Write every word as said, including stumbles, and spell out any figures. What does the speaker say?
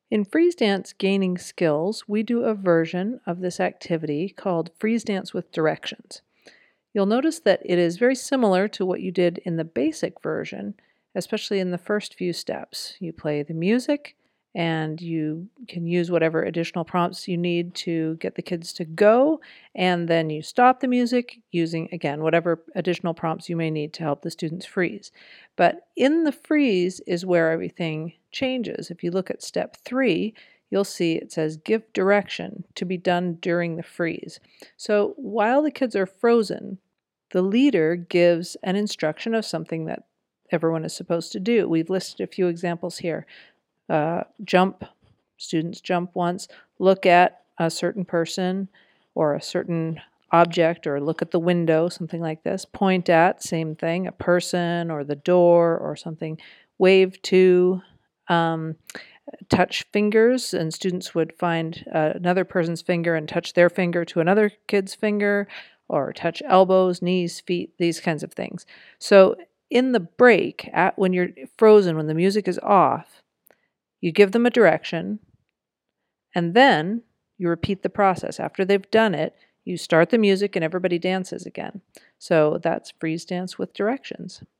In Freeze Dance Gaining Skills, we do a version of this activity called Freeze Dance with Directions. You'll notice that it is very similar to what you did in the basic version, especially in the first few steps. You play the music and you can use whatever additional prompts you need to get the kids to go, and then you stop the music using, again, whatever additional prompts you may need to help the students freeze. But in the freeze is where everything changes. If you look at step three, you'll see it says give direction to be done during the freeze. So while the kids are frozen, the leader gives an instruction of something that everyone is supposed to do. We've listed a few examples here. Uh, jump, students jump once, look at a certain person or a certain object, or look at the window, something like this. Point at, same thing, a person or the door or something. Wave to, um, touch fingers, and students would find uh, another person's finger and touch their finger to another kid's finger, or touch elbows, knees, feet, these kinds of things. So in the break, at, when you're frozen, when the music is off, you give them a direction, and then you repeat the process. After they've done it, you start the music and everybody dances again. So that's Freeze Dance with Directions.